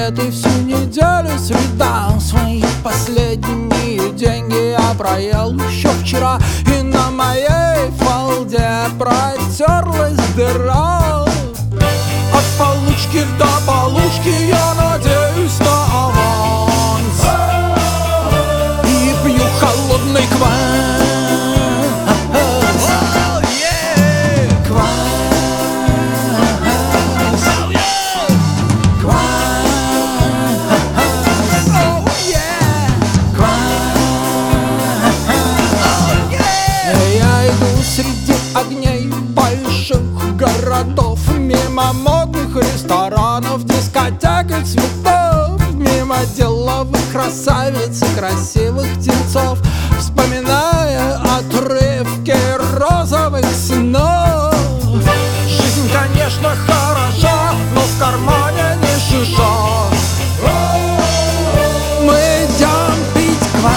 свет и всю неделю среда. Свои последние деньги я проел еще вчера, и на моей фалде протерлась дыра. От получки до получки я надеюсь на аванс и пью холодный квас. Среди огней больших городов, мимо модных ресторанов, дискотек и цветов, мимо деловых красавиц и красивых тельцов, вспоминая отрывки розовых снов. Жизнь, конечно, хороша, но в кармане не шиша. Мы идем пить квас.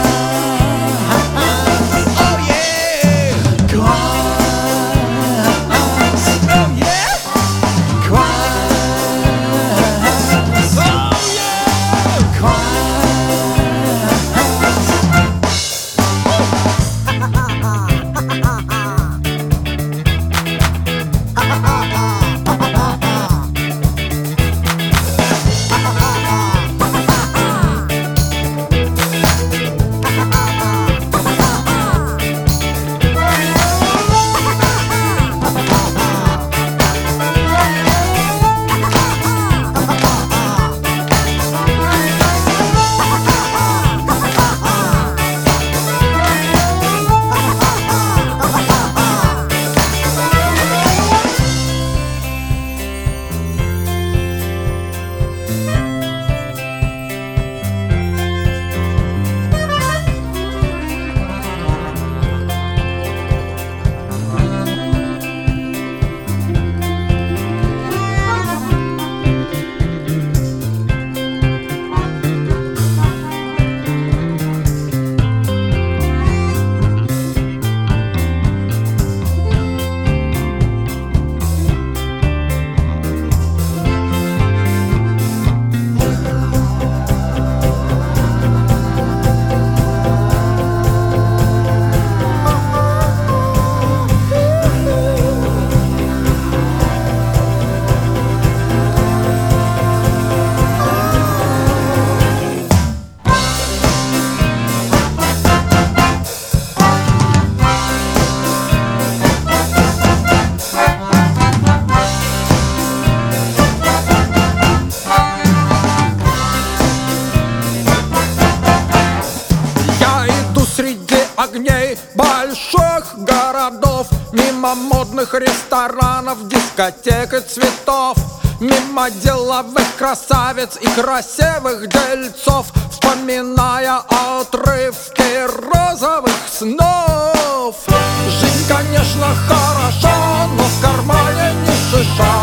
Огней больших городов, мимо модных ресторанов, дискотек и цветов, мимо деловых красавиц и красивых дельцов, вспоминая отрывки розовых снов. Жизнь, конечно, хороша, но в кармане не шиша.